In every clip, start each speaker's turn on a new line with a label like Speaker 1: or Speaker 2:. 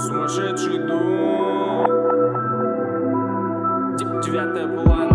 Speaker 1: Сумасшедший дом. Девятая палата.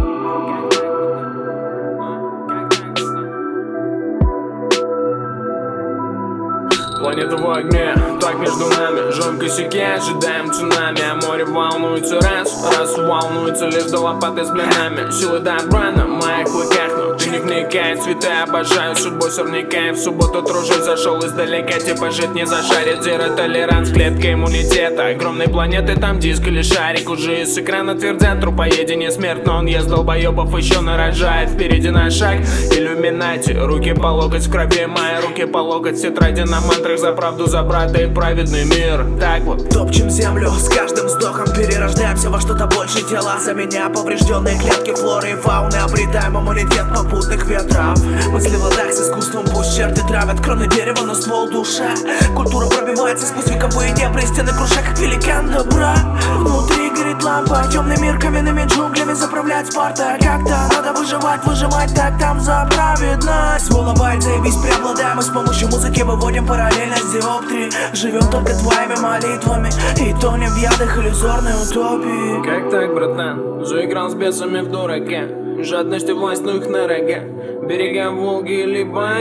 Speaker 1: Планета в огне, так между нами. Жжем косяки, ожидаем цунами. А море волнуется раз волнуется лишь до лопаты с блинами. Силы добра на моих клыках, но ты не вникай. Цветы обожаю, судьбу сорняка. В субботу тружусь, зашел издалека. Типа жить не зашарит, зеро толеранс, клетка иммунитета. Огромной планеты, там диск или шарик. Уже из экрана твердят, трупоеде не смерть. Но он ест долбоебов, еще нарожает. Впереди наш шаг, иллюминати. Руки по локоть в крови, мои руки по локоть. Тетради на мантрах за правду, за брата и праведный мир. Так вот
Speaker 2: топчем землю, с каждым вздохом перерождаемся во что-то больше. Тела за меня, поврежденные клетки флоры и фауны. Обретаем иммунитет попутных ветров. Мысли в ладах с искусством, пусть черти травят. Кроны дерева, но ствол душа. Культура пробивается сквозь вековые дебри. Стены круша, как великан добра. Внутри горит лампа, темный мир каменными джунглями. Заправлять спорта как-то надо выживать, выжимать так там за праведность. Волобайт, заебись, преобладаем. Мы с помощью музыки выводим параллельность диоптрии. Живем только твоими молитвами и тонем в ядах иллюзорной утопии.
Speaker 1: Как так, братан? Заиграл с бесами в дураке. Жадность и власть, ну их на рога. Берега Волги или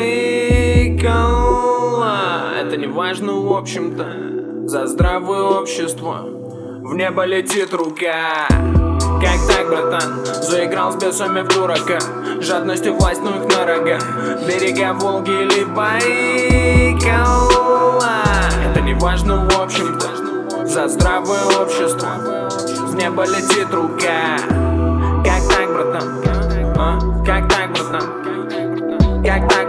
Speaker 1: Байкала. Это не важно в общем-то. За здравое общество в небо летит рука. Как так, братан? Заиграл с бесами в дурака. Жадность и власть, ну их на рога. Берега Волги или Байкала. Это не важно в общем-то. За здравое общество с неба летит рука. Как так, братан? Как так, братан? Как так?